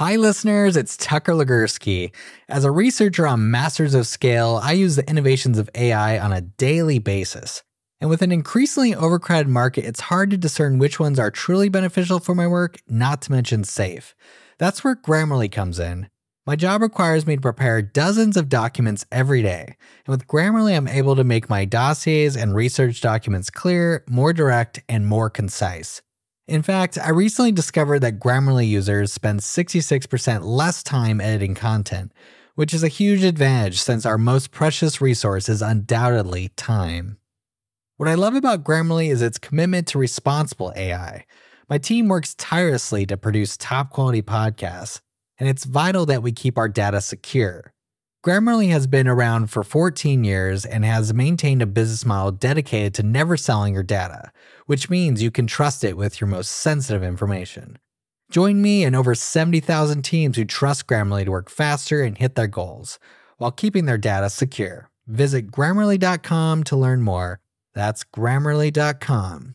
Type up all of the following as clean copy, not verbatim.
Hi listeners, it's Tucker Legursky. As a researcher on Masters of Scale, I use the innovations of AI on a daily basis. And with an increasingly overcrowded market, it's hard to discern which ones are truly beneficial for my work, not to mention safe. That's where Grammarly comes in. My job requires me to prepare dozens of documents every day. And with Grammarly, I'm able to make my dossiers and research documents clear, more direct, and more concise. In fact, I recently discovered that Grammarly users spend 66% less time editing content, which is a huge advantage since our most precious resource is undoubtedly time. What I love about Grammarly is its commitment to responsible AI. My team works tirelessly to produce top-quality podcasts, and it's vital that we keep our data secure. Grammarly has been around for 14 years and has maintained a business model dedicated to never selling your data, which means you can trust it with your most sensitive information. Join me and over 70,000 teams who trust Grammarly to work faster and hit their goals, while keeping their data secure. Visit Grammarly.com to learn more. That's Grammarly.com.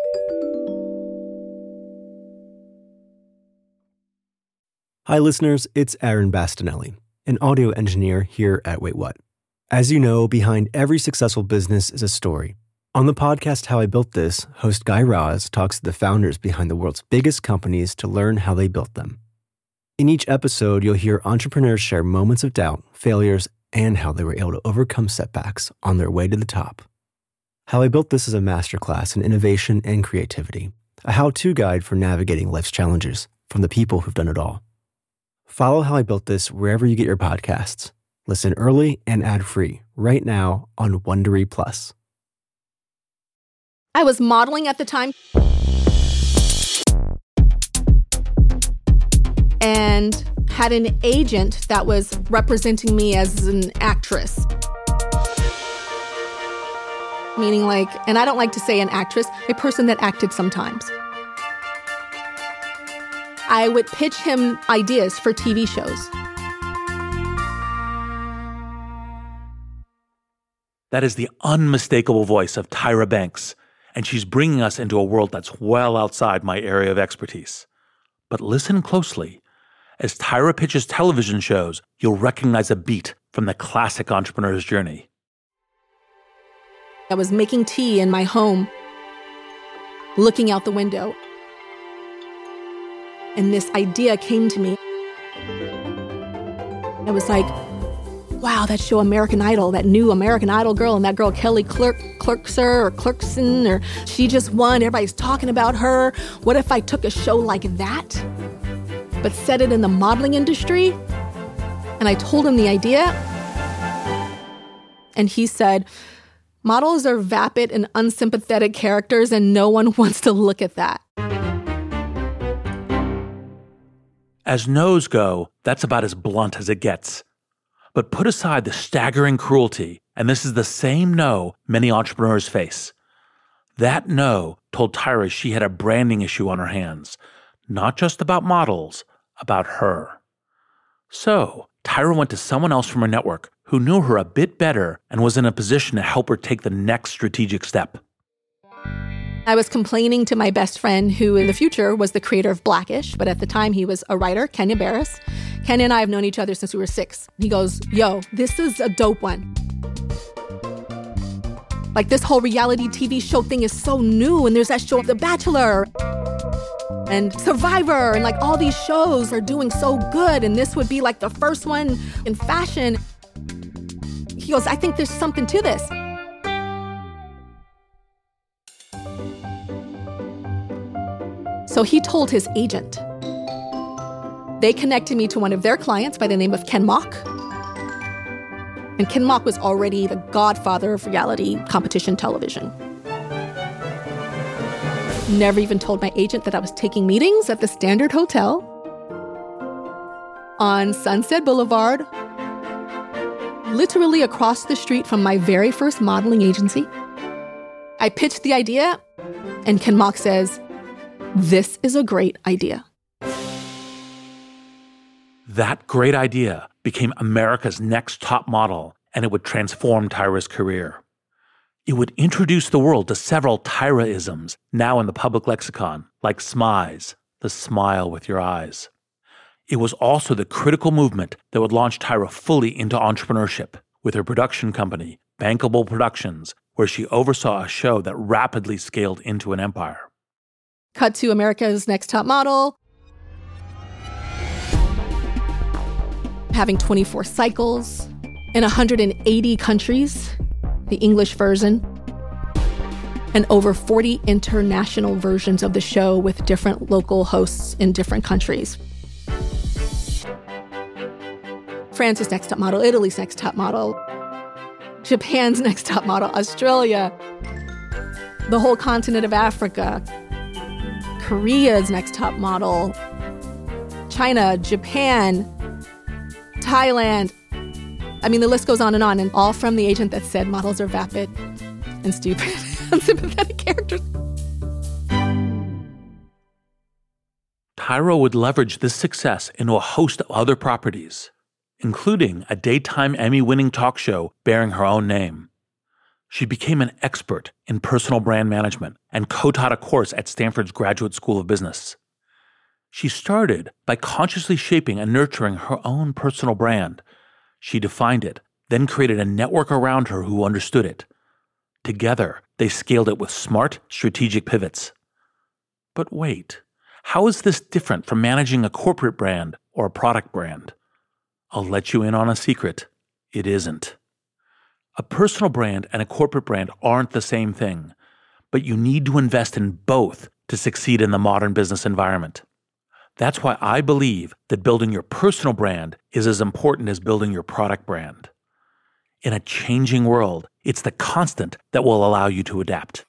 Hi listeners, it's Aaron Bastinelli, an audio engineer here at Wait What. As you know, behind every successful business is a story. On the podcast How I Built This, host Guy Raz talks to the founders behind the world's biggest companies to learn how they built them. In each episode, you'll hear entrepreneurs share moments of doubt, failures, and how they were able to overcome setbacks on their way to the top. How I Built This is a masterclass in innovation and creativity, a how-to guide for navigating life's challenges from the people who've done it all. Follow How I Built This wherever you get your podcasts. Listen early and ad-free right now on Wondery Plus. I was modeling at the time and had an agent that was representing me as an actress. Meaning and I don't like to say an actress, a person that acted sometimes. I would pitch him ideas for TV shows. That is the unmistakable voice of Tyra Banks, and she's bringing us into a world that's well outside my area of expertise. But listen closely. As Tyra pitches television shows, you'll recognize a beat from the classic entrepreneur's journey. I was making tea in my home, looking out the window. And this idea came to me. I was like, wow, that show American Idol, that new American Idol girl, and that girl Kelly Clarkson, she just won. Everybody's talking about her. What if I took a show like that, but set it in the modeling industry? And I told him the idea. And he said, models are vapid and unsympathetic characters, and no one wants to look at that. As no's go, that's about as blunt as it gets. But put aside the staggering cruelty, and this is the same no many entrepreneurs face. That no told Tyra she had a branding issue on her hands, not just about models, about her. So, Tyra went to someone else from her network who knew her a bit better and was in a position to help her take the next strategic step. I was complaining to my best friend, who in the future was the creator of Blackish, but at the time he was a writer, Kenya Barris. Kenya and I have known each other since we were 6. He goes, yo, this is a dope one. This whole reality TV show thing is so new, and there's that show, The Bachelor, and Survivor, and all these shows are doing so good, and this would be the first one in fashion. He goes, I think there's something to this. So he told his agent. They connected me to one of their clients by the name of Ken Mok. And Ken Mok was already the godfather of reality competition television. Never even told my agent that I was taking meetings at the Standard Hotel on Sunset Boulevard, literally across the street from my very first modeling agency. I pitched the idea, and Ken Mok says, this is a great idea. That great idea became America's next top model, and it would transform Tyra's career. It would introduce the world to several Tyra-isms now in the public lexicon, like smize, the smile with your eyes. It was also the critical movement that would launch Tyra fully into entrepreneurship with her production company, Bankable Productions, where she oversaw a show that rapidly scaled into an empire. Cut to America's Next Top Model, having 24 cycles in 180 countries, the English version, and over 40 international versions of the show with different local hosts in different countries. France's Next Top Model, Italy's Next Top Model, Japan's Next Top Model, Australia, the whole continent of Africa, Korea's Next Top Model, China, Japan, Thailand. I mean, the list goes on, and all from the agent that said models are vapid and stupid, unsympathetic characters. Tyra would leverage this success into a host of other properties, including a daytime Emmy-winning talk show bearing her own name. She became an expert in personal brand management and co-taught a course at Stanford's Graduate School of Business. She started by consciously shaping and nurturing her own personal brand. She defined it, then created a network around her who understood it. Together, they scaled it with smart, strategic pivots. But wait, how is this different from managing a corporate brand or a product brand? I'll let you in on a secret. It isn't. A personal brand and a corporate brand aren't the same thing, but you need to invest in both to succeed in the modern business environment. That's why I believe that building your personal brand is as important as building your product brand. In a changing world, it's the constant that will allow you to adapt.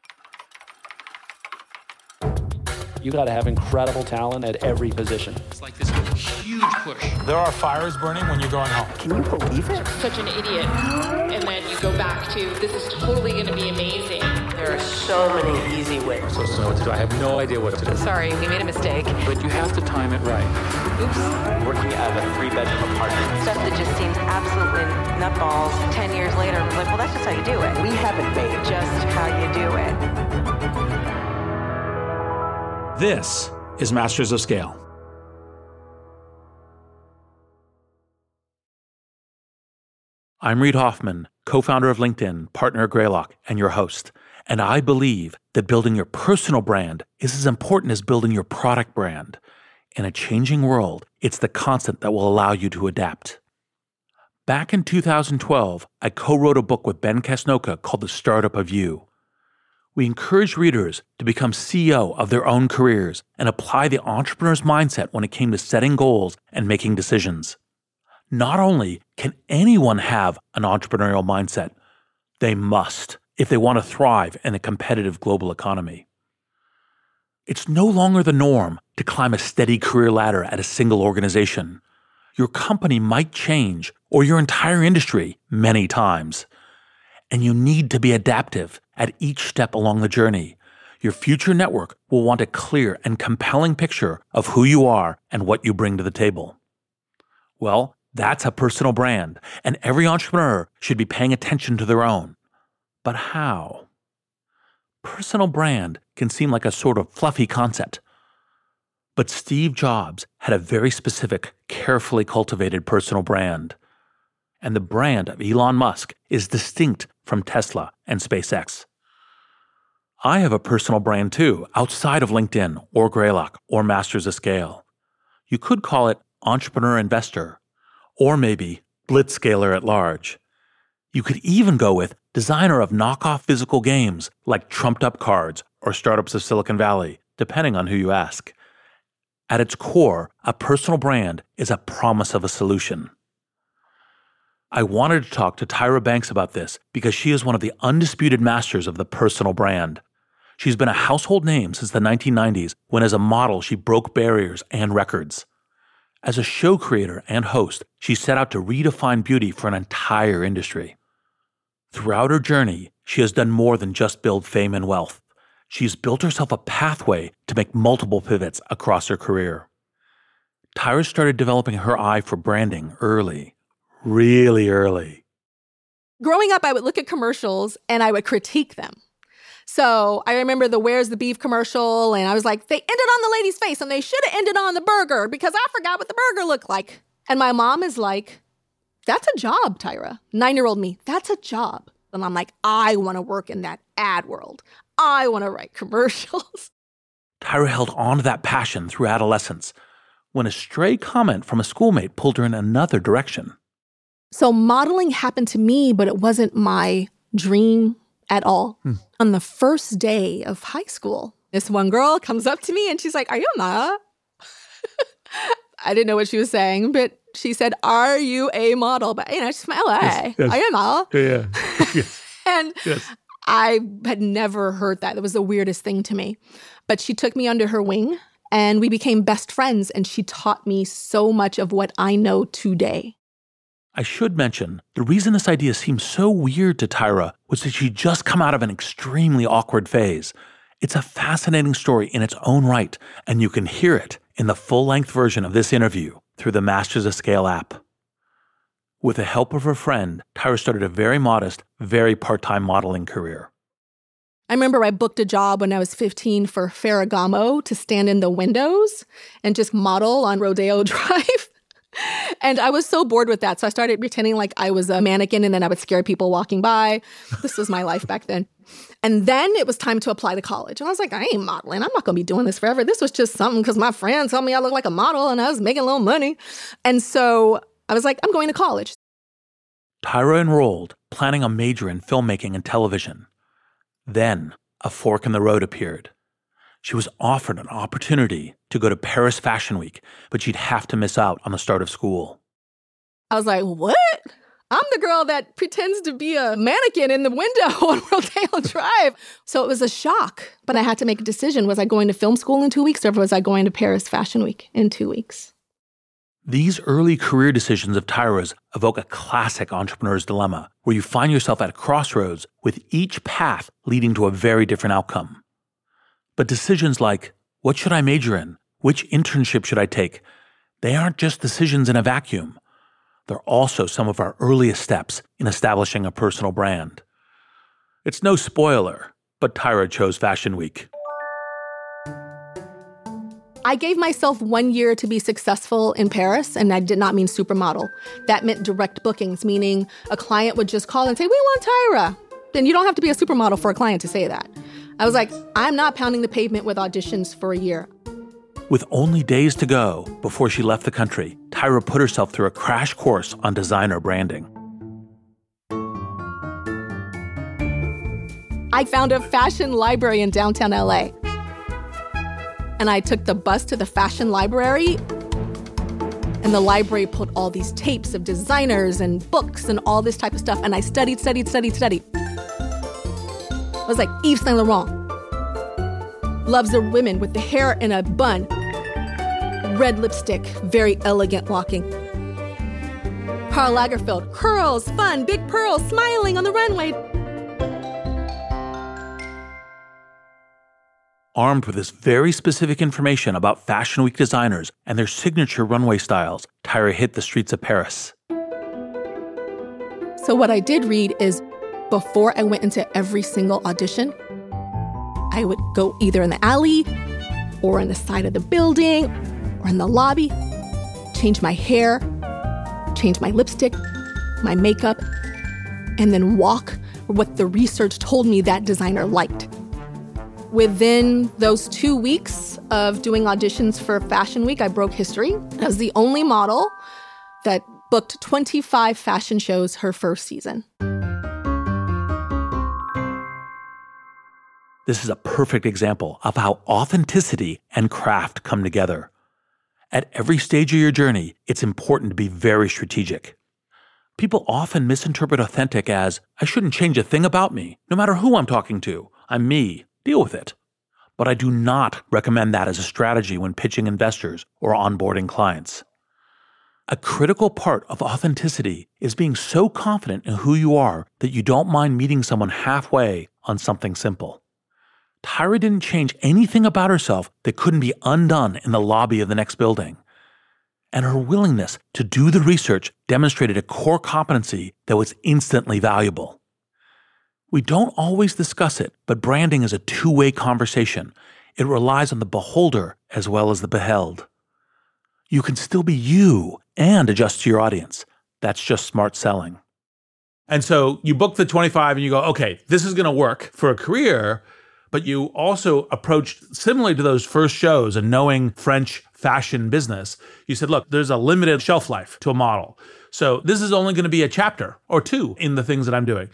You got to have incredible talent at every position. It's like this huge push. There are fires burning when you're going home. Can you believe it? Such an idiot. And then you go back to, this is totally going to be amazing. There are so many easy ways. So what to do? I have no idea what to do. Sorry, we made a mistake. But you have to time it right. Oops. Working out of a 3-bedroom apartment. Stuff that just seems absolutely nutballs 10 years later. I was like, well, that's just how you do it. We haven't made Just how you do it. This is Masters of Scale. I'm Reid Hoffman, co-founder of LinkedIn, partner at Greylock, and your host. And I believe that building your personal brand is as important as building your product brand. In a changing world, it's the constant that will allow you to adapt. Back in 2012, I co-wrote a book with Ben Casnocha called The Startup of You. We encourage readers to become CEO of their own careers and apply the entrepreneur's mindset when it came to setting goals and making decisions. Not only can anyone have an entrepreneurial mindset, they must if they want to thrive in a competitive global economy. It's no longer the norm to climb a steady career ladder at a single organization. Your company might change, or your entire industry, many times. And you need to be adaptive at each step along the journey. Your future network will want a clear and compelling picture of who you are and what you bring to the table. Well, that's a personal brand, and every entrepreneur should be paying attention to their own. But how? Personal brand can seem like a sort of fluffy concept. But Steve Jobs had a very specific, carefully cultivated personal brand. And the brand of Elon Musk is distinct from Tesla and SpaceX. I have a personal brand too, outside of LinkedIn or Greylock or Masters of Scale. You could call it Entrepreneur Investor, or maybe Blitzscaler at large. You could even go with designer of knockoff physical games like Trumped Up Cards or Startups of Silicon Valley, depending on who you ask. At its core, a personal brand is a promise of a solution. I wanted to talk to Tyra Banks about this because she is one of the undisputed masters of the personal brand. She's been a household name since the 1990s when as a model she broke barriers and records. As a show creator and host, she set out to redefine beauty for an entire industry. Throughout her journey, she has done more than just build fame and wealth. She's built herself a pathway to make multiple pivots across her career. Tyra started developing her eye for branding early. Really early. Growing up, I would look at commercials and I would critique them. So I remember the Where's the Beef commercial, and I was like, they ended on the lady's face, and they should have ended on the burger because I forgot what the burger looked like. And my mom is like, that's a job, Tyra. 9-year-old me, that's a job. And I'm like, I want to work in that ad world. I want to write commercials. Tyra held on to that passion through adolescence when a stray comment from a schoolmate pulled her in another direction. So modeling happened to me, but it wasn't my dream at all. On the first day of high school, this one girl comes up to me and she's like, are you a model? I didn't know what she was saying, but she said, are you a model? But, she's from LA. Yes. Are you a model? Yeah. Yes. And Yes. I had never heard that. It was the weirdest thing to me. But she took me under her wing and we became best friends. And she taught me so much of what I know today. I should mention, the reason this idea seemed so weird to Tyra was that she'd just come out of an extremely awkward phase. It's a fascinating story in its own right, and you can hear it in the full-length version of this interview through the Masters of Scale app. With the help of her friend, Tyra started a very modest, very part-time modeling career. I remember I booked a job when I was 15 for Ferragamo to stand in the windows and just model on Rodeo Drive. And I was so bored with that. So I started pretending like I was a mannequin and then I would scare people walking by. This was my life back then. And then it was time to apply to college. And I was like, I ain't modeling. I'm not going to be doing this forever. This was just something because my friends told me I look like a model and I was making a little money. And so I was like, I'm going to college. Tyra enrolled, planning a major in filmmaking and television. Then a fork in the road appeared. She was offered an opportunity to go to Paris Fashion Week, but she'd have to miss out on the start of school. I was like, what? I'm the girl that pretends to be a mannequin in the window on Rodeo Drive. So it was a shock, but I had to make a decision. Was I going to film school in 2 weeks or was I going to Paris Fashion Week in 2 weeks? These early career decisions of Tyra's evoke a classic entrepreneur's dilemma, where you find yourself at a crossroads with each path leading to a very different outcome. But decisions like, what should I major in? Which internship should I take? They aren't just decisions in a vacuum. They're also some of our earliest steps in establishing a personal brand. It's no spoiler, but Tyra chose Fashion Week. I gave myself 1 year to be successful in Paris, and I did not mean supermodel. That meant direct bookings, meaning a client would just call and say, we want Tyra. Then you don't have to be a supermodel for a client to say that. I was like, I'm not pounding the pavement with auditions for a year. With only days to go before she left the country, Tyra put herself through a crash course on designer branding. I found a fashion library in downtown LA. And I took the bus to the fashion library. And the library pulled all these tapes of designers and books and all this type of stuff. And I studied. I was like, Yves Saint Laurent loves a women with the hair in a bun, red lipstick, very elegant walking. Karl Lagerfeld, curls, fun, big pearls, smiling on the runway. Armed with this very specific information about Fashion Week designers and their signature runway styles, Tyra hit the streets of Paris. So what I did read is, before I went into every single audition, I would go either in the alley or in the side of the building or in the lobby, change my hair, change my lipstick, my makeup, and then walk what the research told me that designer liked. Within those 2 weeks of doing auditions for Fashion Week, I broke history as the only model that booked 25 fashion shows her first season. This is a perfect example of how authenticity and craft come together. At every stage of your journey, it's important to be very strategic. People often misinterpret authentic as, I shouldn't change a thing about me, no matter who I'm talking to. I'm me. Deal with it. But I do not recommend that as a strategy when pitching investors or onboarding clients. A critical part of authenticity is being so confident in who you are that you don't mind meeting someone halfway on something simple. Tyra didn't change anything about herself that couldn't be undone in the lobby of the next building. And her willingness to do the research demonstrated a core competency that was instantly valuable. We don't always discuss it, but branding is a two-way conversation. It relies on the beholder as well as the beheld. You can still be you and adjust to your audience. That's just smart selling. And so you book the 25 and you go, okay, this is going to work for a career, but you also approached similarly to those first shows and knowing French fashion business. You said, look, there's a limited shelf life to a model. So this is only going to be a chapter or two in the things that I'm doing.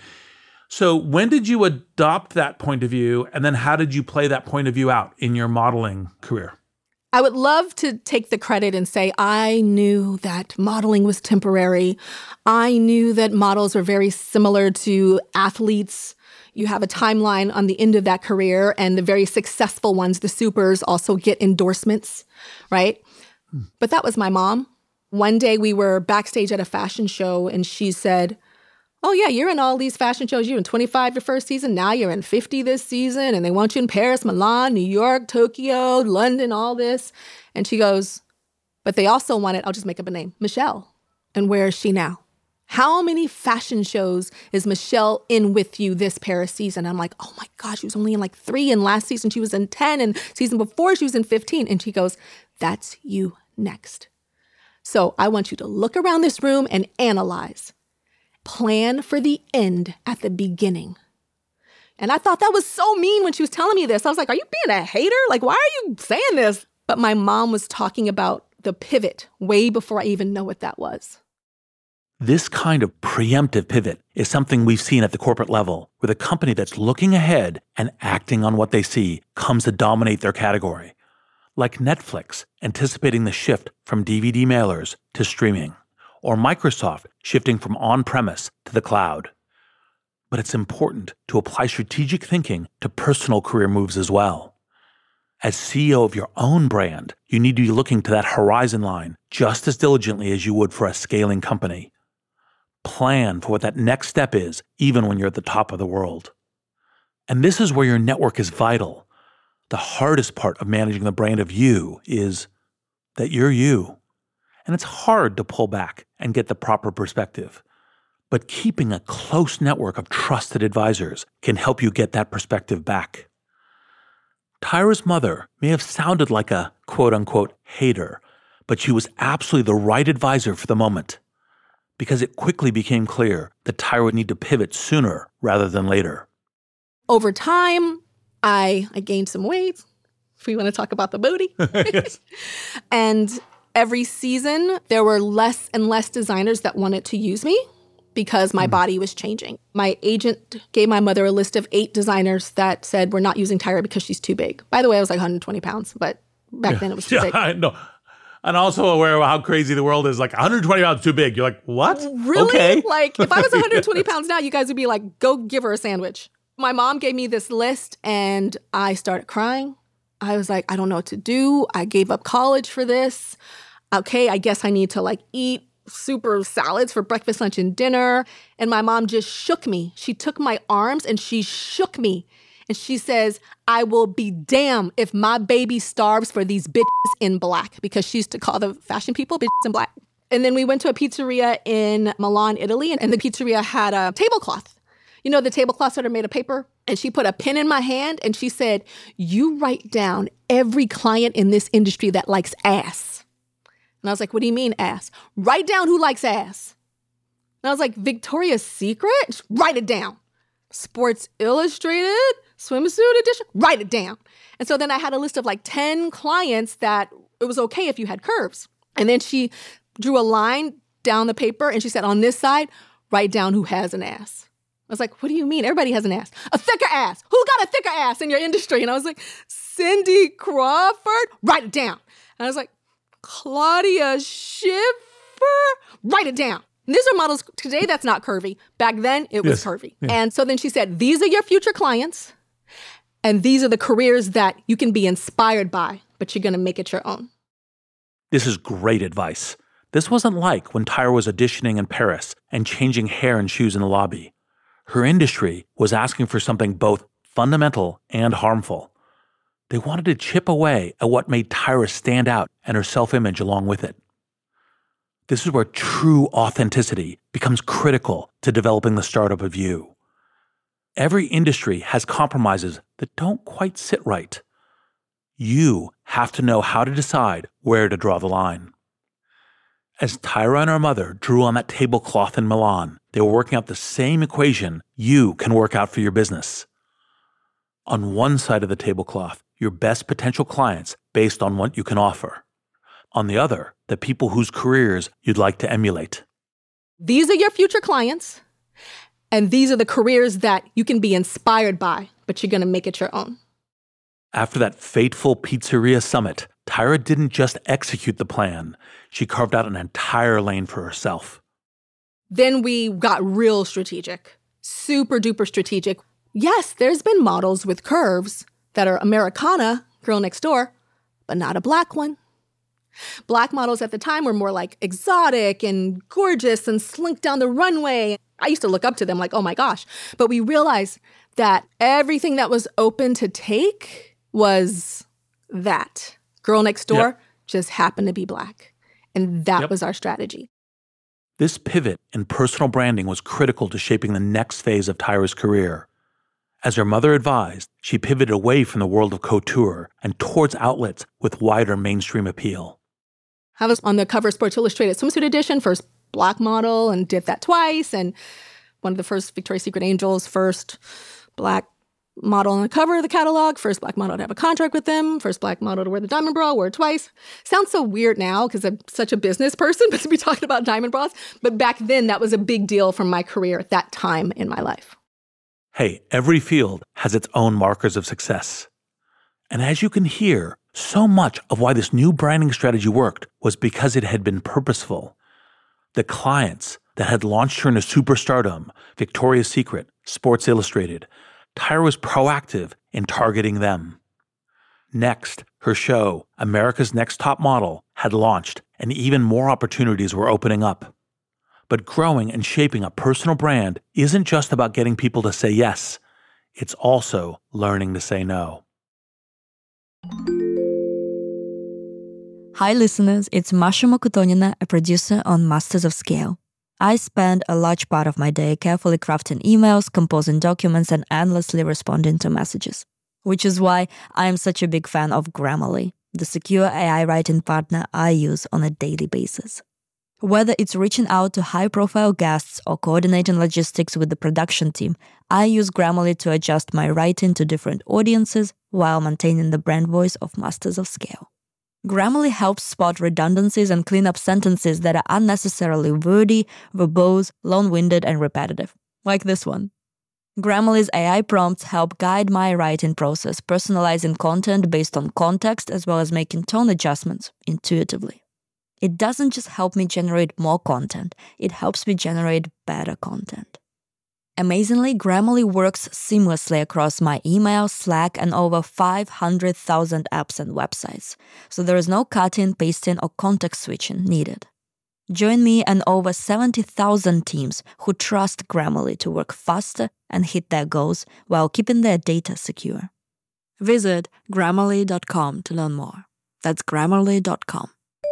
So when did you adopt that point of view? And then how did you play that point of view out in your modeling career? I would love to take the credit and say, I knew that modeling was temporary. I knew that models are very similar to athletes. You have a timeline on the end of that career, and the very successful ones, the supers, also get endorsements, right? But that was my mom. One day we were backstage at a fashion show, and she said, oh yeah, you're in all these fashion shows. You're in 25 your first season. Now you're in 50 this season. And they want you in Paris, Milan, New York, Tokyo, London, all this. And she goes, but they also wanted, I'll just make up a name, Michelle. And where is she now? How many fashion shows is Michelle in with you this Paris season? I'm like, oh my gosh, she was only in like 3. And last season she was in 10. And season before she was in 15. And she goes, that's you next. So I want you to look around this room and analyze. Plan for the end at the beginning. And I thought that was so mean when she was telling me this. I was like, are you being a hater? Like, why are you saying this? But my mom was talking about the pivot way before I even know what that was. This kind of preemptive pivot is something we've seen at the corporate level, where the company that's looking ahead and acting on what they see comes to dominate their category. Like Netflix anticipating the shift from DVD mailers to streaming, or Microsoft shifting from on-premise to the cloud. But it's important to apply strategic thinking to personal career moves as well. As CEO of your own brand, you need to be looking to that horizon line just as diligently as you would for a scaling company. Plan for what that next step is, even when you're at the top of the world. And this is where your network is vital. The hardest part of managing the brand of you is that you're you. And it's hard to pull back and get the proper perspective. But keeping a close network of trusted advisors can help you get that perspective back. Tyra's mother may have sounded like a quote-unquote hater, but she was absolutely the right advisor for the moment, because it quickly became clear that Tyra would need to pivot sooner rather than later. Over time, I gained some weight, if we want to talk about the booty. Yes. And every season, there were less and less designers that wanted to use me because my body was changing. My agent gave my mother a list of 8 designers that said, we're not using Tyra because she's too big. By the way, I was like 120 pounds, but back then it was too big. I know. And also aware of how crazy the world is. Like 120 pounds too big. You're like, what? Really? Okay. Like if I was 120 pounds now, you guys would be like, go give her a sandwich. My mom gave me this list and I started crying. I was like, I don't know what to do. I gave up college for this. Okay, I guess I need to like eat super salads for breakfast, lunch, and dinner. And my mom just shook me. She took my arms and she shook me. And she says, I will be damned if my baby starves for these bitches in black, because she used to call the fashion people bitches in black. And then we went to a pizzeria in Milan, Italy, and the pizzeria had a tablecloth. You know, the tablecloths that are made of paper? And she put a pen in my hand and she said, you write down every client in this industry that likes ass. And I was like, what do you mean ass? Write down who likes ass. And I was like, Victoria's Secret? Write it down. Sports Illustrated, swimsuit edition, write it down. And so then I had a list of like 10 clients that it was okay if you had curves. And then she drew a line down the paper and she said, on this side, write down who has an ass. I was like, what do you mean? Everybody has an ass. A thicker ass. Who got a thicker ass in your industry? And I was like, Cindy Crawford, write it down. And I was like, Claudia Schiffer, write it down. And these are models today that's not curvy. Back then, it was curvy. Yeah. And so then she said, these are your future clients. And these are the careers that you can be inspired by, but you're going to make it your own. This is great advice. This wasn't like when Tyra was auditioning in Paris and changing hair and shoes in the lobby. Her industry was asking for something both fundamental and harmful. They wanted to chip away at what made Tyra stand out and her self-image along with it. This is where true authenticity becomes critical to developing the startup of you. Every industry has compromises that don't quite sit right. You have to know how to decide where to draw the line. As Tyra and her mother drew on that tablecloth in Milan, they were working out the same equation you can work out for your business. On one side of the tablecloth, your best potential clients based on what you can offer. On the other, the people whose careers you'd like to emulate. These are your future clients, and these are the careers that you can be inspired by, but you're going to make it your own. After that fateful pizzeria summit, Tyra didn't just execute the plan. She carved out an entire lane for herself. Then we got real strategic, super duper strategic. Yes, there's been models with curves that are Americana, girl next door, but not a Black one. Black models at the time were more like exotic and gorgeous and slinked down the runway. I used to look up to them like, oh my gosh. But we realized that everything that was open to take was that. Girl next door just happened to be Black. And that was our strategy. This pivot in personal branding was critical to shaping the next phase of Tyra's career. As her mother advised, she pivoted away from the world of couture and towards outlets with wider mainstream appeal. I was on the cover of Sports Illustrated Swimsuit Edition, first Black model, and did that twice. And one of the first Victoria's Secret Angels, first Black model on the cover of the catalog, first Black model to have a contract with them, first Black model to wear the diamond bra, wore it twice. Sounds so weird now because I'm such a business person, but to be talking about diamond bras. But back then, that was a big deal for my career at that time in my life. Hey, every field has its own markers of success. And as you can hear, so much of why this new branding strategy worked was because it had been purposeful. The clients that had launched her into superstardom, Victoria's Secret, Sports Illustrated, Tyra was proactive in targeting them. Next, her show, America's Next Top Model, had launched, and even more opportunities were opening up. But growing and shaping a personal brand isn't just about getting people to say yes. It's also learning to say no. Hi listeners, it's Masha Mokutonina, a producer on Masters of Scale. I spend a large part of my day carefully crafting emails, composing documents, and endlessly responding to messages. Which is why I am such a big fan of Grammarly, the secure AI writing partner I use on a daily basis. Whether it's reaching out to high-profile guests or coordinating logistics with the production team, I use Grammarly to adjust my writing to different audiences while maintaining the brand voice of Masters of Scale. Grammarly helps spot redundancies and clean up sentences that are unnecessarily wordy, verbose, long-winded, and repetitive, like this one. Grammarly's AI prompts help guide my writing process, personalizing content based on context as well as making tone adjustments intuitively. It doesn't just help me generate more content, it helps me generate better content. Amazingly, Grammarly works seamlessly across my email, Slack, and over 500,000 apps and websites, so there is no cutting, pasting, or context switching needed. Join me and over 70,000 teams who trust Grammarly to work faster and hit their goals while keeping their data secure. Visit Grammarly.com to learn more. That's Grammarly.com.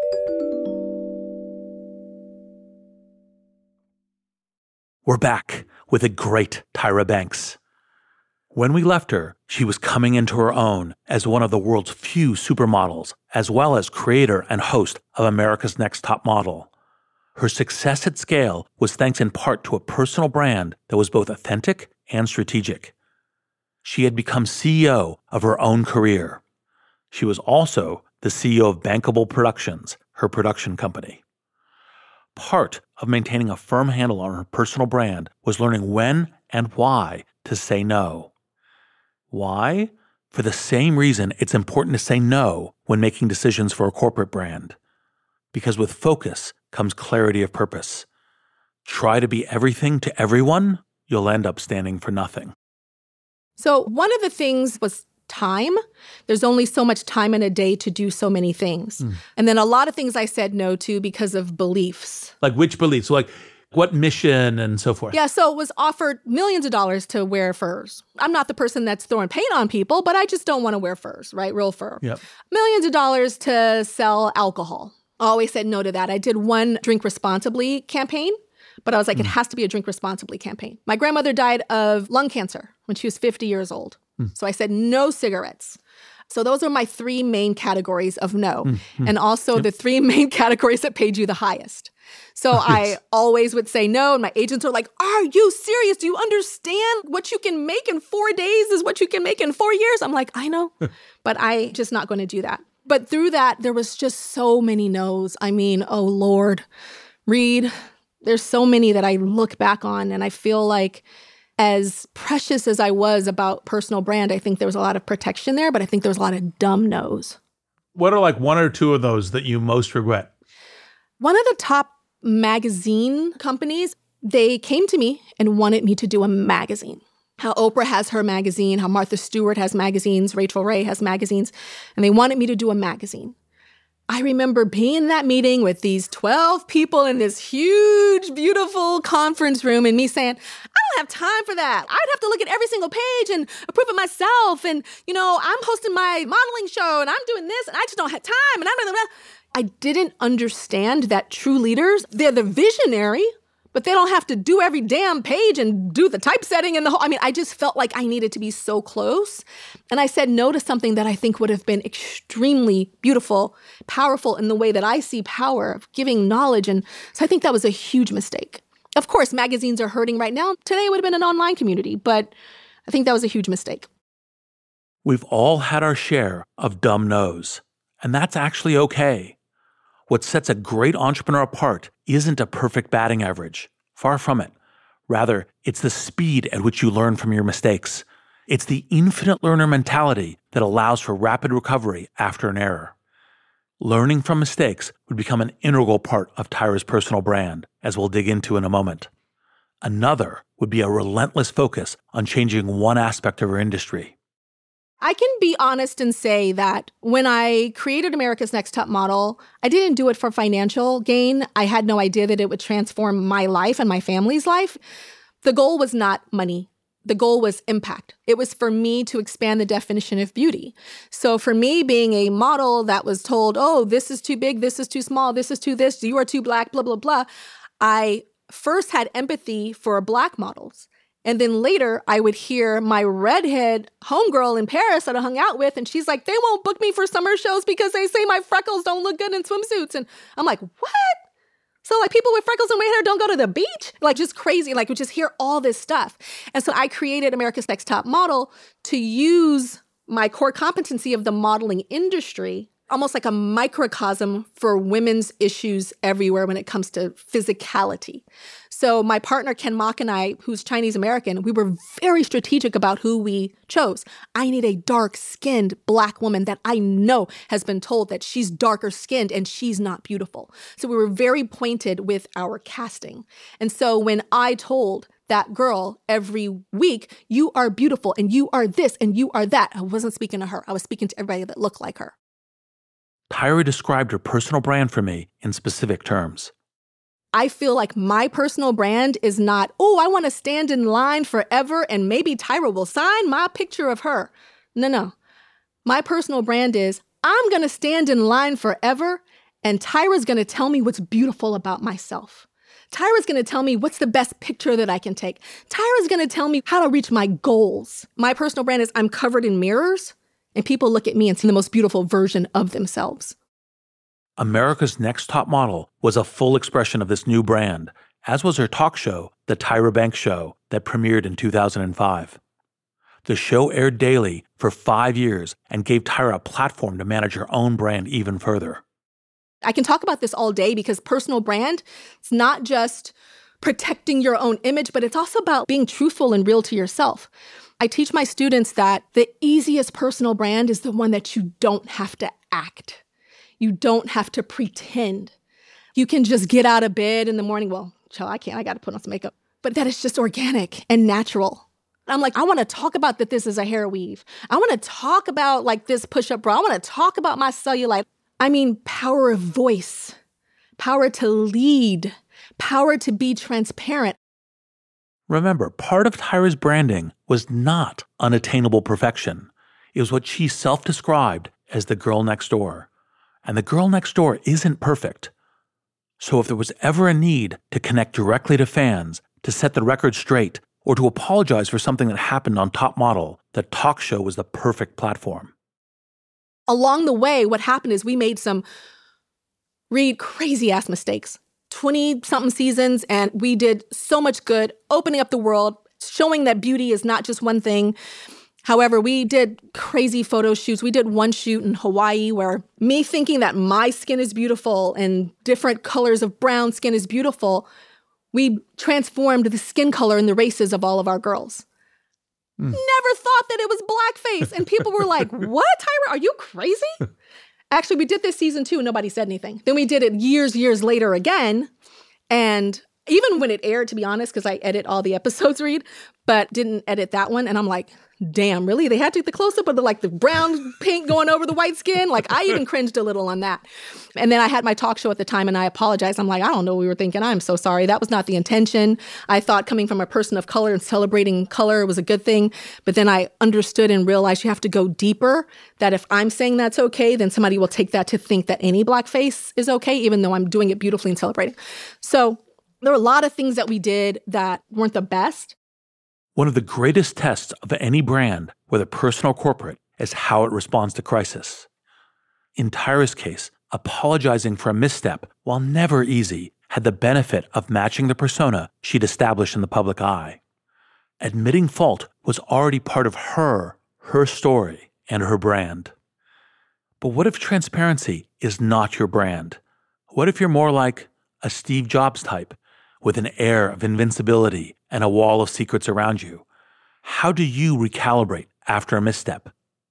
We're back with a great Tyra Banks. When we left her, she was coming into her own as one of the world's few supermodels, as well as creator and host of America's Next Top Model. Her success at scale was thanks in part to a personal brand that was both authentic and strategic. She had become CEO of her own career. She was also the CEO of Bankable Productions, her production company. Part of maintaining a firm handle on her personal brand was learning when and why to say no. Why? For the same reason it's important to say no when making decisions for a corporate brand. Because with focus comes clarity of purpose. Try to be everything to everyone, you'll end up standing for nothing. So one of the things was time. There's only so much time in a day to do so many things. And then a lot of things I said no to because of beliefs. Like which beliefs? So like what mission and so forth? Yeah, so it was offered millions of dollars to wear furs. I'm not the person that's throwing paint on people, but I just don't want to wear furs, right? Real fur. Yep. Millions of dollars to sell alcohol. I always said no to that. I did one Drink Responsibly campaign, But I was like, it has to be a drink responsibly campaign. My grandmother died of lung cancer when she was 50 years old. So I said, no cigarettes. So those are my 3 main categories of no. And also the 3 main categories that paid you the highest. So I always would say no. And my agents are like, are you serious? Do you understand what you can make in 4 days is what you can make in 4 years? I'm like, I know, but I just not going to do that. But through that, there was just so many no's. I mean, oh Lord, Reed, there's so many that I look back on and I feel like as precious as I was about personal brand, I think there was a lot of protection there, but I think there was a lot of dumb no's. What are like 1 or 2 of those that you most regret? One of the top magazine companies, they came to me and wanted me to do a magazine. How Oprah has her magazine, how Martha Stewart has magazines, Rachel Ray has magazines, and they wanted me to do a magazine. I remember being in that meeting with these 12 people in this huge, beautiful conference room and me saying, I don't have time for that. I'd have to look at every single page and approve it myself. And, I'm hosting my modeling show and I'm doing this and I just don't have time. And I didn't understand that true leaders, they're the visionary, but they don't have to do every damn page and do the typesetting and the whole. I just felt like I needed to be so close. And I said no to something that I think would have been extremely beautiful, powerful in the way that I see power of giving knowledge. And so I think that was a huge mistake. Of course, magazines are hurting right now. Today it would have been an online community, but I think that was a huge mistake. We've all had our share of dumb no's, and that's actually okay. What sets a great entrepreneur apart isn't a perfect batting average. Far from it. Rather, it's the speed at which you learn from your mistakes. It's the infinite learner mentality that allows for rapid recovery after an error. Learning from mistakes would become an integral part of Tyra's personal brand, as we'll dig into in a moment. Another would be a relentless focus on changing one aspect of her industry. I can be honest and say that when I created America's Next Top Model, I didn't do it for financial gain. I had no idea that it would transform my life and my family's life. The goal was not money. The goal was impact. It was for me to expand the definition of beauty. So for me, being a model that was told, oh, this is too big, this is too small, this is too this, you are too black, blah, blah, blah, I first had empathy for Black models. And then later, I would hear my redhead homegirl in Paris that I hung out with, and she's like, they won't book me for summer shows because they say my freckles don't look good in swimsuits. And I'm like, what? So like people with freckles and white hair don't go to the beach? Like just crazy, like we just hear all this stuff. And so I created America's Next Top Model to use my core competency of the modeling industry, almost like a microcosm for women's issues everywhere when it comes to physicality. So my partner, Ken Mok, and I, who's Chinese American, we were very strategic about who we chose. I need a dark-skinned Black woman that I know has been told that she's darker skinned and she's not beautiful. So we were very pointed with our casting. And so when I told that girl every week, you are beautiful and you are this and you are that, I wasn't speaking to her. I was speaking to everybody that looked like her. Tyra described her personal brand for me in specific terms. I feel like my personal brand is not, oh, I want to stand in line forever and maybe Tyra will sign my picture of her. No. My personal brand is, I'm going to stand in line forever and Tyra's going to tell me what's beautiful about myself. Tyra's going to tell me what's the best picture that I can take. Tyra's going to tell me how to reach my goals. My personal brand is I'm covered in mirrors and people look at me and see the most beautiful version of themselves. America's Next Top Model was a full expression of this new brand, as was her talk show, The Tyra Banks Show, that premiered in 2005. The show aired daily for 5 years and gave Tyra a platform to manage her own brand even further. I can talk about this all day because personal brand, it's not just protecting your own image, but it's also about being truthful and real to yourself. I teach my students that the easiest personal brand is the one that you don't have to act. You don't have to pretend. You can just get out of bed in the morning. Well, child, I can't. I got to put on some makeup. But that is just organic and natural. I'm like, I want to talk about that this is a hair weave. I want to talk about like this push-up bra. I want to talk about my cellulite. I mean, power of voice, power to lead, power to be transparent. Remember, part of Tyra's branding was not unattainable perfection. It was what she self-described as the girl next door. And the girl next door isn't perfect. So if there was ever a need to connect directly to fans, to set the record straight, or to apologize for something that happened on Top Model, the talk show was the perfect platform. Along the way, what happened is we made some crazy-ass mistakes. 20-something seasons, and we did so much good, opening up the world, showing that beauty is not just one thing. However, we did crazy photo shoots. We did one shoot in Hawaii where me thinking that my skin is beautiful and different colors of brown skin is beautiful, we transformed the skin color and the races of all of our girls. Never thought that it was blackface. And people were like, what, Tyra? Are you crazy? Actually, we did this season 2 and nobody said anything. Then we did it years later again. And even when it aired, to be honest, because I edit all the episodes, Reed, but didn't edit that one. And I'm like, damn, really? They had to take the close-up of the brown pink going over the white skin? Like, I even cringed a little on that. And then I had my talk show at the time and I apologized. I'm like, I don't know what we were thinking. I'm so sorry. That was not the intention. I thought coming from a person of color and celebrating color was a good thing. But then I understood and realized you have to go deeper, that if I'm saying that's okay, then somebody will take that to think that any blackface is okay, even though I'm doing it beautifully and celebrating. So there were a lot of things that we did that weren't the best. One of the greatest tests of any brand, whether personal or corporate, is how it responds to crisis. In Tyra's case, apologizing for a misstep, while never easy, had the benefit of matching the persona she'd established in the public eye. Admitting fault was already part of her story, and her brand. But what if transparency is not your brand? What if you're more like a Steve Jobs type, with an air of invincibility and a wall of secrets around you? How do you recalibrate after a misstep?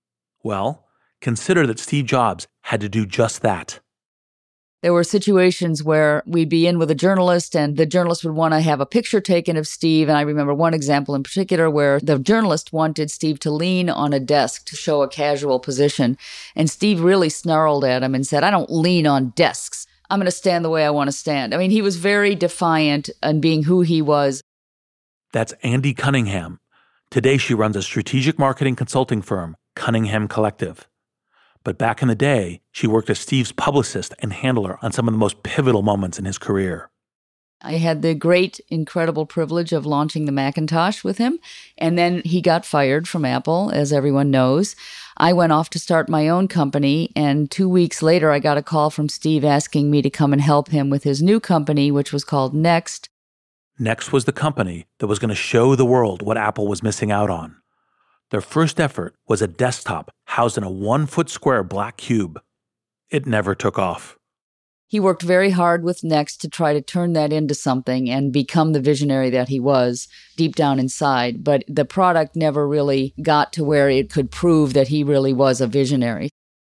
Well, consider that Steve Jobs had to do just that. There were situations where we'd be in with a journalist and the journalist would want to have a picture taken of Steve. And I remember one example in particular where the journalist wanted Steve to lean on a desk to show a casual position. And Steve really snarled at him and said, "I don't lean on desks. I'm going to stand the way I want to stand." I mean, he was very defiant in being who he was. That's Andi Cunningham. Today she runs a strategic marketing consulting firm, Cunningham Collective. But back in the day, she worked as Steve's publicist and handler on some of the most pivotal moments in his career. I had the great, incredible privilege of launching the Macintosh with him. And then he got fired from Apple, as everyone knows. I went off to start my own company. And 2 weeks later, I got a call from Steve asking me to come and help him with his new company, which was called Next. Next was the company that was going to show the world what Apple was missing out on. Their first effort was a desktop housed in a 1-foot square black cube. It never took off. He worked very hard with Next to try to turn that into something and become the visionary that he was deep down inside. But the product never really got to where it could prove that he really was a visionary.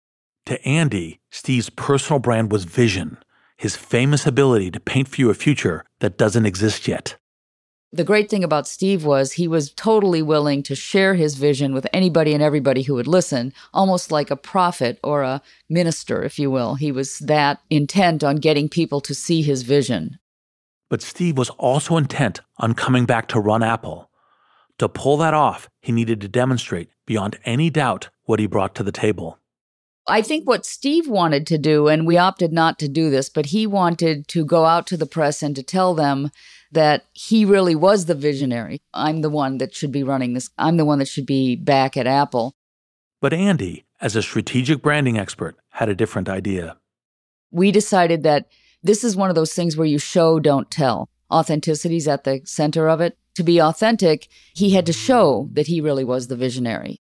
To Andi, Steve's personal brand was vision, his famous ability to paint for you a future that doesn't exist yet. The great thing about Steve was he was totally willing to share his vision with anybody and everybody who would listen, almost like a prophet or a minister, if you will. He was that intent on getting people to see his vision. But Steve was also intent on coming back to run Apple. To pull that off, he needed to demonstrate beyond any doubt what he brought to the table. I think what Steve wanted to do, and we opted not to do this, but he wanted to go out to the press and to tell them that he really was the visionary. I'm the one that should be running this. I'm the one that should be back at Apple. But Andi, as a strategic branding expert, had a different idea. We decided that this is one of those things where you show, don't tell. Authenticity is at the center of it. To be authentic, he had to show that he really was the visionary.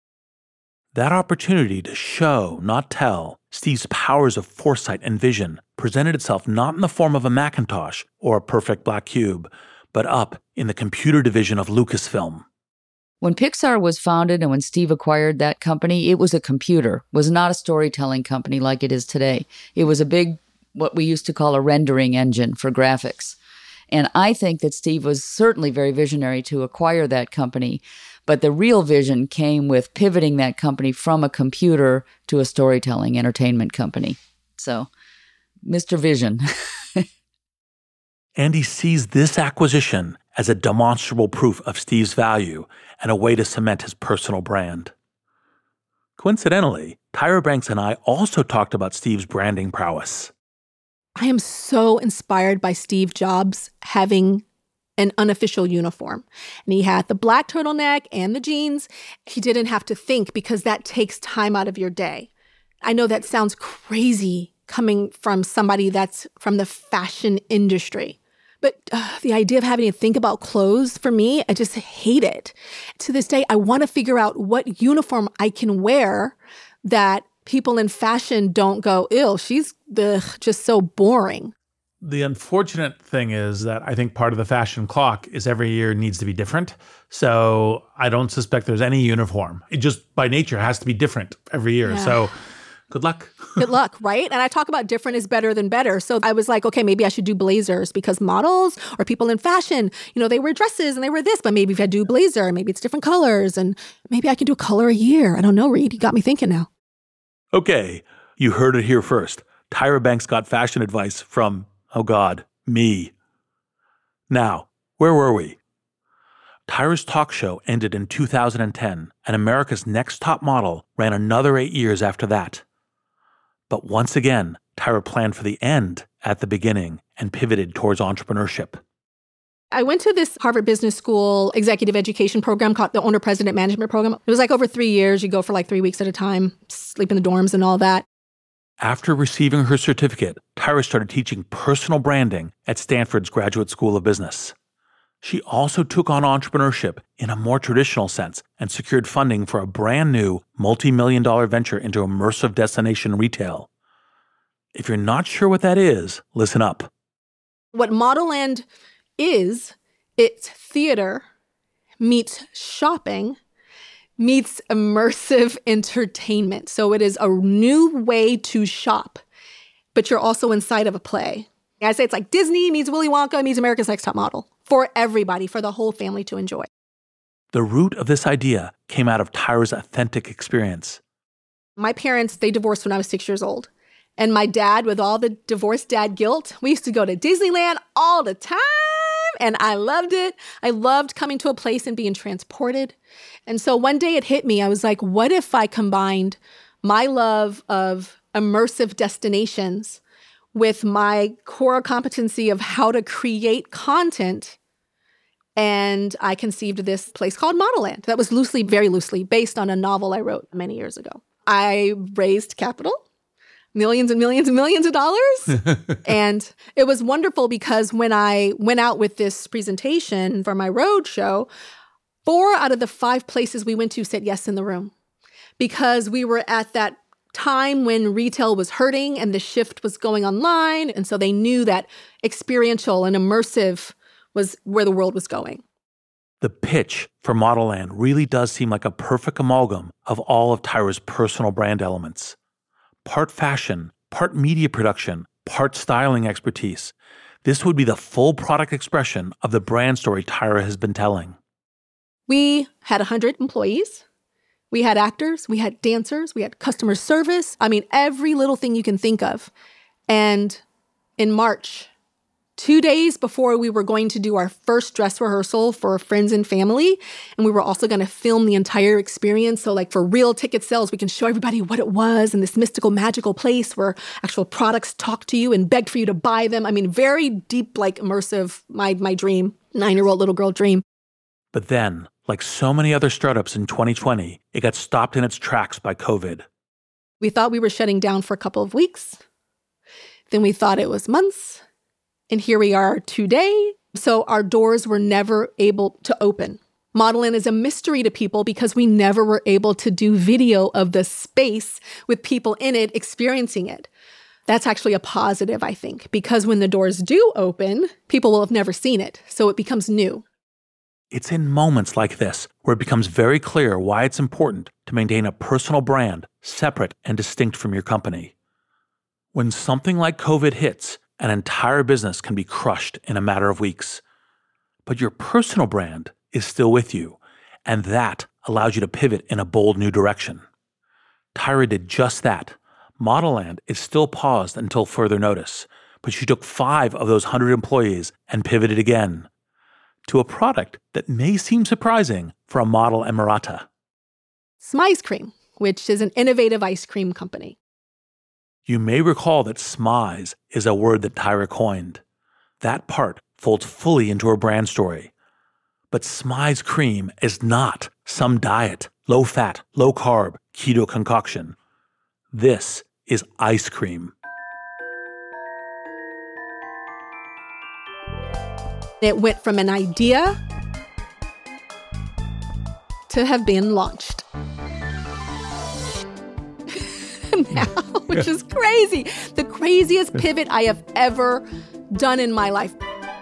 That opportunity to show, not tell, Steve's powers of foresight and vision presented itself not in the form of a Macintosh or a perfect black cube, but up in the computer division of Lucasfilm. When Pixar was founded and when Steve acquired that company, it was a computer. It was not a storytelling company like it is today. It was a big, what we used to call a rendering engine for graphics. And I think that Steve was certainly very visionary to acquire that company. But the real vision came with pivoting that company from a computer to a storytelling entertainment company. So, Mr. Vision. Andi sees this acquisition as a demonstrable proof of Steve's value and a way to cement his personal brand. Coincidentally, Tyra Banks and I also talked about Steve's branding prowess. I am so inspired by Steve Jobs having an unofficial uniform. And he had the black turtleneck and the jeans. He didn't have to think because that takes time out of your day. I know that sounds crazy coming from somebody that's from the fashion industry. But the idea of having to think about clothes, for me, I just hate it. To this day, I want to figure out what uniform I can wear that people in fashion don't go, ew, she's just so boring. The unfortunate thing is that I think part of the fashion clock is every year needs to be different. So I don't suspect there's any uniform. It just by nature has to be different every year. Yeah. So good luck. Good luck, right? And I talk about different is better than better. So I was like, okay, maybe I should do blazers because models or people in fashion, they wear dresses and they wear this, but maybe if I do a blazer, maybe it's different colors and maybe I can do a color a year. I don't know, Reed. You got me thinking now. Okay, you heard it here first. Tyra Banks got fashion advice from, oh God, me. Now, where were we? Tyra's talk show ended in 2010, and America's Next Top Model ran another 8 years after that. But once again, Tyra planned for the end at the beginning and pivoted towards entrepreneurship. I went to this Harvard Business School executive education program called the Owner-President Management Program. It was like over 3 years. You go for like 3 weeks at a time, sleep in the dorms and all that. After receiving her certificate, Tyra started teaching personal branding at Stanford's Graduate School of Business. She also took on entrepreneurship in a more traditional sense and secured funding for a brand new multi-million-dollar venture into immersive destination retail. If you're not sure what that is, listen up. What Modelland is, it's theater meets shopping meets immersive entertainment. So it is a new way to shop, but you're also inside of a play. I say it's like Disney meets Willy Wonka meets America's Next Top Model for everybody, for the whole family to enjoy. The root of this idea came out of Tyra's authentic experience. My parents, they divorced when I was 6 years old. And my dad, with all the divorced dad guilt, we used to go to Disneyland all the time. And I loved it. I loved coming to a place and being transported. And so one day it hit me. I was like, what if I combined my love of immersive destinations with my core competency of how to create content? And I conceived this place called Modelland that was very loosely based on a novel I wrote many years ago. I raised capital. Millions and millions and millions of dollars. And it was wonderful because when I went out with this presentation for my road show, 4 out of the 5 places we went to said yes in the room because we were at that time when retail was hurting and the shift was going online. And so they knew that experiential and immersive was where the world was going. The pitch for Modelland really does seem like a perfect amalgam of all of Tyra's personal brand elements. Part fashion, part media production, part styling expertise. This would be the full product expression of the brand story Tyra has been telling. We had 100 employees. We had actors, we had dancers, we had customer service. I mean, every little thing you can think of. And in March, 2 days before we were going to do our first dress rehearsal for friends and family, and we were also going to film the entire experience. So like for real ticket sales, we can show everybody what it was in this mystical, magical place where actual products talk to you and beg for you to buy them. I mean, very deep, like immersive, my dream, 9-year-old little girl dream. But then, like so many other startups in 2020, it got stopped in its tracks by COVID. We thought we were shutting down for a couple of weeks. Then we thought it was months. And here we are today. So our doors were never able to open. Modelland is a mystery to people because we never were able to do video of the space with people in it experiencing it. That's actually a positive, I think, because when the doors do open, people will have never seen it. So it becomes new. It's in moments like this where it becomes very clear why it's important to maintain a personal brand separate and distinct from your company. When something like COVID hits, an entire business can be crushed in a matter of weeks. But your personal brand is still with you, and that allows you to pivot in a bold new direction. Tyra did just that. Modelland is still paused until further notice, but she took 5 of those 100 employees and pivoted again to a product that may seem surprising for a model emirata. Smize Cream, which is an innovative ice cream company. You may recall that smize is a word that Tyra coined. That part folds fully into her brand story. But smize cream is not some diet, low-fat, low-carb, keto concoction. This is ice cream. It went from an idea to have been launched. Now, which is crazy. The craziest pivot I have ever done in my life.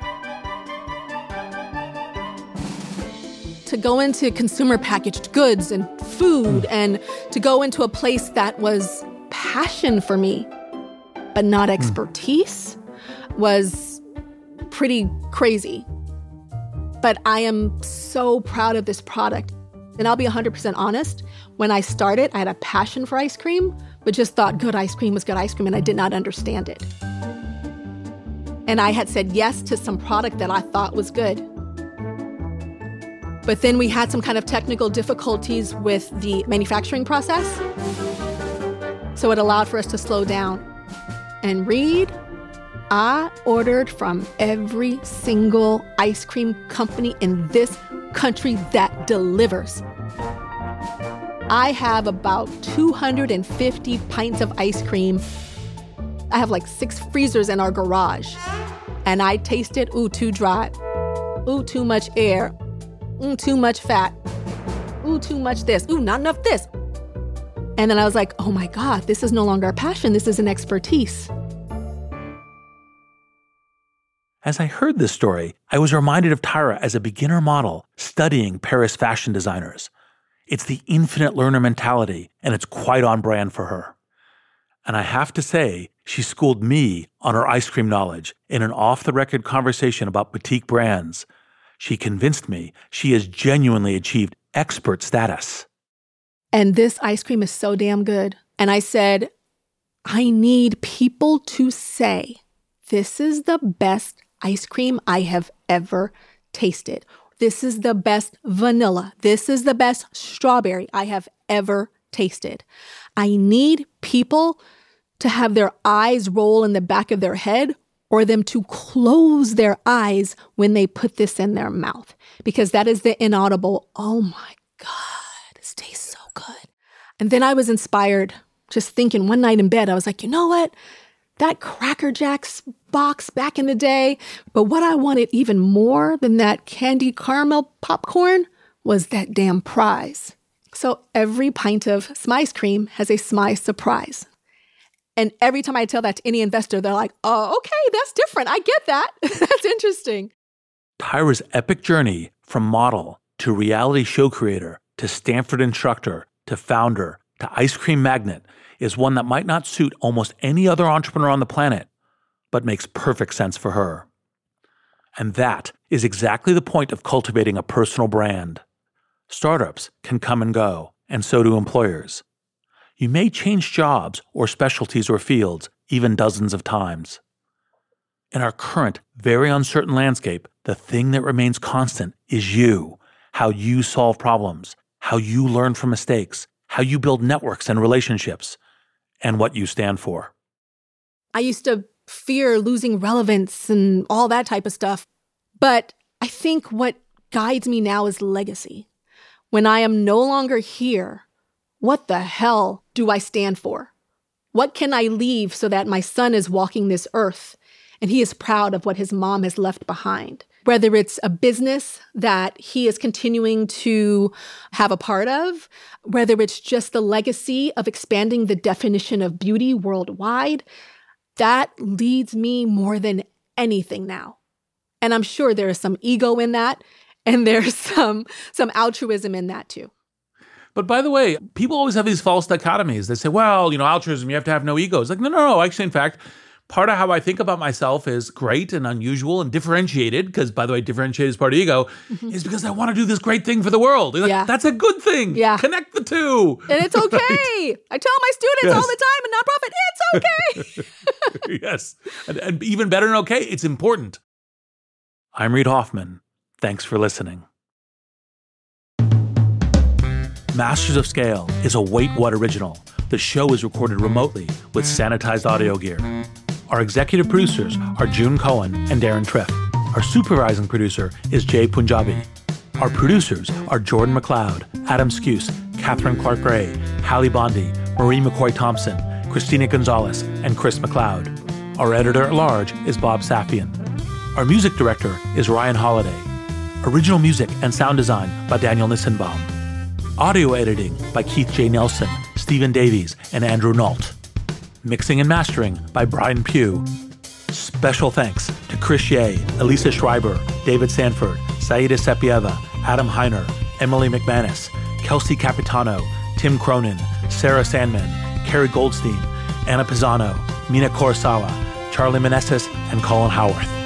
To go into consumer packaged goods and food and to go into a place that was passion for me, but not expertise, was pretty crazy. But I am so proud of this product. And I'll be 100% honest, when I started, I had a passion for ice cream, but just thought good ice cream was good ice cream, and I did not understand it. And I had said yes to some product that I thought was good. But then we had some kind of technical difficulties with the manufacturing process. So it allowed for us to slow down and read. I ordered from every single ice cream company in this country that delivers. I have about 250 pints of ice cream. I have like 6 freezers in our garage. And I tasted, ooh, too dry. Ooh, too much air. Ooh, too much fat. Ooh, too much this. Ooh, not enough this. And then I was like, oh my God, this is no longer a passion. This is an expertise. As I heard this story, I was reminded of Tyra as a beginner model studying Paris fashion designers. It's the infinite learner mentality, and it's quite on brand for her. And I have to say, she schooled me on her ice cream knowledge in an off-the-record conversation about boutique brands. She convinced me she has genuinely achieved expert status. And this ice cream is so damn good. And I said, I need people to say, this is the best ice cream I have ever tasted. This is the best vanilla. This is the best strawberry I have ever tasted. I need people to have their eyes roll in the back of their head or them to close their eyes when they put this in their mouth, because that is the inaudible, oh my God, this tastes so good. And then I was inspired just thinking one night in bed, I was like, you know what? That Cracker Jacks box back in the day, but what I wanted even more than that candy caramel popcorn was that damn prize. So every pint of Smize cream has a Smize surprise. And every time I tell that to any investor, they're like, oh, okay, that's different. I get that. That's interesting. Tyra's epic journey from model to reality show creator to Stanford instructor to founder to ice cream magnate is one that might not suit almost any other entrepreneur on the planet, but makes perfect sense for her. And that is exactly the point of cultivating a personal brand. Startups can come and go, and so do employers. You may change jobs or specialties or fields even dozens of times. In our current, very uncertain landscape, the thing that remains constant is you, how you solve problems, how you learn from mistakes, how you build networks and relationships, and what you stand for. I used to fear losing relevance and all that type of stuff. But I think what guides me now is legacy. When I am no longer here, what the hell do I stand for? What can I leave so that my son is walking this earth and he is proud of what his mom has left behind? Whether it's a business that he is continuing to have a part of, whether it's just the legacy of expanding the definition of beauty worldwide, that leads me more than anything now. And I'm sure there is some ego in that, and there's some altruism in that too. But by the way, people always have these false dichotomies. They say, well, altruism, you have to have no ego. It's like, no. Actually, in fact, part of how I think about myself is great and unusual and differentiated, because, by the way, differentiated is part of ego, is because I want to do this great thing for the world. Like, yeah. That's a good thing. Yeah. Connect the two. And it's okay. Right? I tell my students all the time in nonprofit, it's okay. Yes. And even better than okay, it's important. I'm Reid Hoffman. Thanks for listening. Masters of Scale is a Wait What original. The show is recorded remotely with sanitized audio gear. Our executive producers are June Cohen and Darren Triff. Our supervising producer is Jay Punjabi. Our producers are Jordan McLeod, Adam Skuse, Catherine Clark Gray, Hallie Bondi, Marie McCoy Thompson, Christina Gonzalez, and Chris McLeod. Our editor-at-large is Bob Safian. Our music director is Ryan Holiday. Original music and sound design by Daniel Nissenbaum. Audio editing by Keith J. Nelson, Stephen Davies, and Andrew Nault. Mixing and mastering by Brian Pugh. Special thanks to Chris Ye, Elisa Schreiber, David Sanford, Saida Sepieva, Adam Heiner, Emily McManus, Kelsey Capitano, Tim Cronin, Sarah Sandman, Carrie Goldstein, Anna Pisano, Mina Kurosawa, Charlie Meneses, and Colin Howarth.